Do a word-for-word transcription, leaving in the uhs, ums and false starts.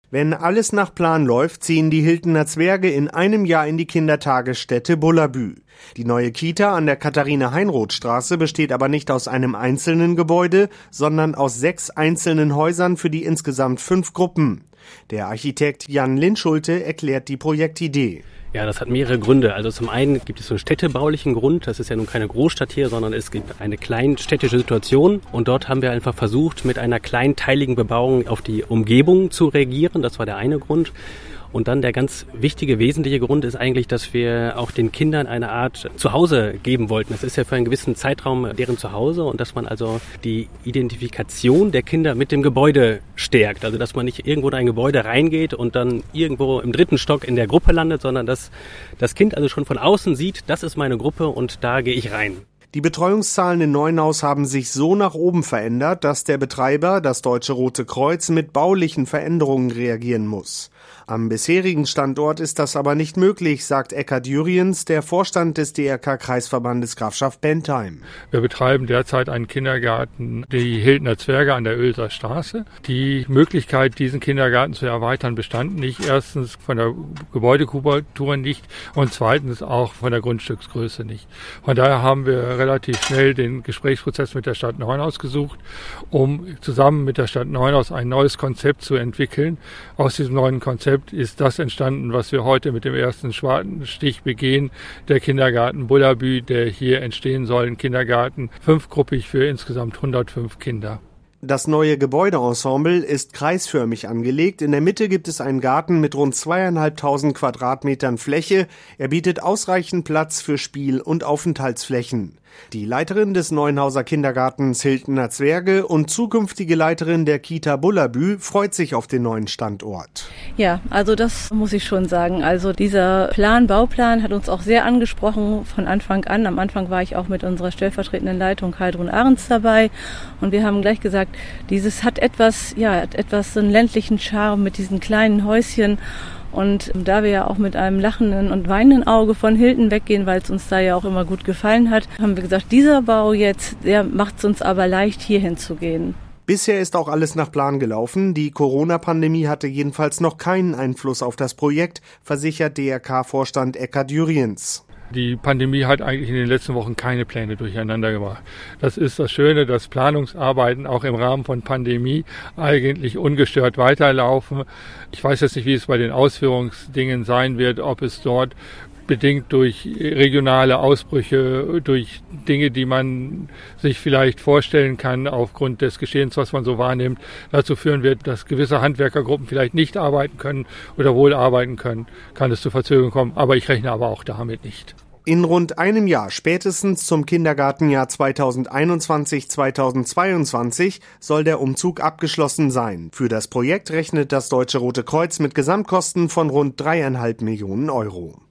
Wenn alles nach Plan läuft, ziehen die Hiltener Zwerge in einem Jahr in die Kindertagesstätte Bullabü. Die neue Kita an der Katharine-Heinroth-Straße besteht aber nicht aus einem einzelnen Gebäude, sondern aus sechs einzelnen Häusern für die insgesamt fünf Gruppen. Der Architekt Jan Linschulte erklärt die Projektidee. Ja, das hat mehrere Gründe. Also zum einen gibt es so einen städtebaulichen Grund. Das ist ja nun keine Großstadt hier, sondern es gibt eine kleinstädtische Situation. Und dort haben wir einfach versucht, mit einer kleinteiligen Bebauung auf die Umgebung zu reagieren. Das war der eine Grund. Und dann der ganz wichtige, wesentliche Grund ist eigentlich, dass wir auch den Kindern eine Art Zuhause geben wollten. Das ist ja für einen gewissen Zeitraum deren Zuhause und dass man also die Identifikation der Kinder mit dem Gebäude stärkt. Also dass man nicht irgendwo in ein Gebäude reingeht und dann irgendwo im dritten Stock in der Gruppe landet, sondern dass das Kind also schon von außen sieht, das ist meine Gruppe und da gehe ich rein. Die Betreuungszahlen in Neuenhaus haben sich so nach oben verändert, dass der Betreiber, das Deutsche Rote Kreuz, mit baulichen Veränderungen reagieren muss. Am bisherigen Standort ist das aber nicht möglich, sagt Eckhard Jüriens, der Vorstand des D R K-Kreisverbandes Grafschaft Bentheim. Wir betreiben derzeit einen Kindergarten, die Hiltener Zwerge an der Oelser Straße. Die Möglichkeit, diesen Kindergarten zu erweitern, bestand nicht. Erstens von der Gebäudekubatur nicht und zweitens auch von der Grundstücksgröße nicht. Von daher haben wir relativ schnell den Gesprächsprozess mit der Stadt Neuenhaus gesucht, um zusammen mit der Stadt Neuenhaus ein neues Konzept zu entwickeln. Aus diesem neuen Konzept ist das entstanden, was wir heute mit dem ersten Spatenstich begehen, der Kindergarten Bullabü, der hier entstehen soll, ein Kindergarten fünfgruppig für insgesamt hundertfünf Kinder. Das neue Gebäudeensemble ist kreisförmig angelegt. In der Mitte gibt es einen Garten mit rund zweieinhalbtausend Quadratmetern Fläche. Er bietet ausreichend Platz für Spiel- und Aufenthaltsflächen. Die Leiterin des Neuenhauser Kindergartens Hiltener Zwerge und zukünftige Leiterin der Kita Bullabü freut sich auf den neuen Standort. Ja, also das muss ich schon sagen. Also dieser Plan, Bauplan hat uns auch sehr angesprochen von Anfang an. Am Anfang war ich auch mit unserer stellvertretenden Leitung Heidrun Ahrens dabei und wir haben gleich gesagt, dieses hat etwas, ja, hat etwas so einen ländlichen Charme mit diesen kleinen Häuschen. Und da wir ja auch mit einem lachenden und weinenden Auge von Hilten weggehen, weil es uns da ja auch immer gut gefallen hat, haben wir gesagt, dieser Bau jetzt, der macht es uns aber leicht, hierhin zu gehen. Bisher ist auch alles nach Plan gelaufen. Die Corona-Pandemie hatte jedenfalls noch keinen Einfluss auf das Projekt, versichert D R K-Vorstand Eckhard Jüriens. Die Pandemie hat eigentlich in den letzten Wochen keine Pläne durcheinander gebracht. Das ist das Schöne, dass Planungsarbeiten auch im Rahmen von Pandemie eigentlich ungestört weiterlaufen. Ich weiß jetzt nicht, wie es bei den Ausführungsdingen sein wird, ob es dort bedingt durch regionale Ausbrüche, durch Dinge, die man sich vielleicht vorstellen kann aufgrund des Geschehens, was man so wahrnimmt, dazu führen wird, dass gewisse Handwerkergruppen vielleicht nicht arbeiten können oder wohl arbeiten können, kann es zu Verzögerungen kommen. Aber ich rechne aber auch damit nicht. In rund einem Jahr, spätestens zum Kindergartenjahr zweitausendeinundzwanzig zweitausendzweiundzwanzig, soll der Umzug abgeschlossen sein. Für das Projekt rechnet das Deutsche Rote Kreuz mit Gesamtkosten von rund dreieinhalb Millionen Euro.